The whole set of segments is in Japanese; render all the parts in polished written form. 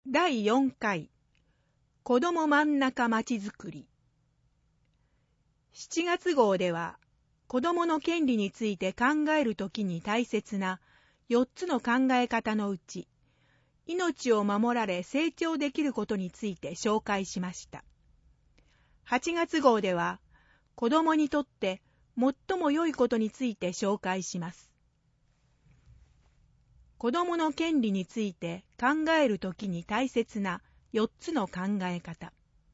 第4回子ども真ん中まちづくり。7月号では子どもの権利について考えるときに大切な4つの考え方のうち、命を守られ成長できることについて紹介しました。8月号では子どもにとって最も良いことについて紹介します。子どもの権利について考えるときに大切な4つの考え方。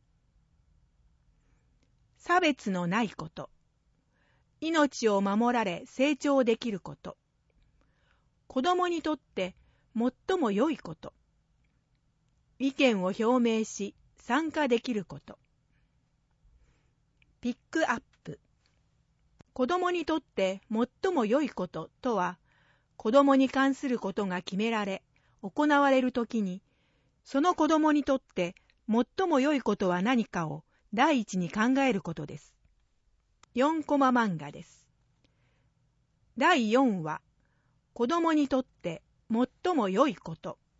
差別のないこと、命を守られ成長できること、子どもにとって最も良いこと、意見を表明し参加できること。ピックアップ。子どもにとって最も良いこととは、子どもに関することが決められ、行われるときに、その子どもにとって最も良いことは何かを第一に考えることです。4コマ漫画です。第4話、子どもにとって最も良いこと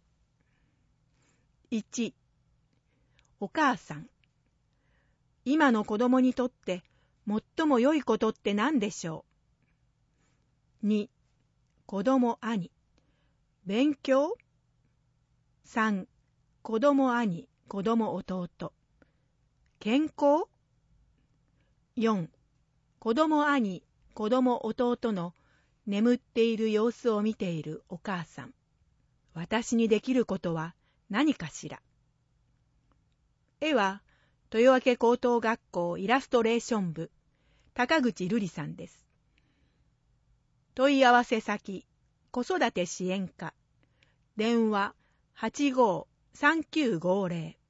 。1、お母さん。今の子どもにとって最も良いことって何でしょう。2、子ども兄。勉強。3、子ども兄、子ども弟。健康。4、子ども兄、子ども弟の眠っている様子を見ているお母さん。私にできることは何かしら。絵は豊明高等学校イラストレーション部高口瑠璃さんです。問い合わせ先、子育て支援課、電話85-3950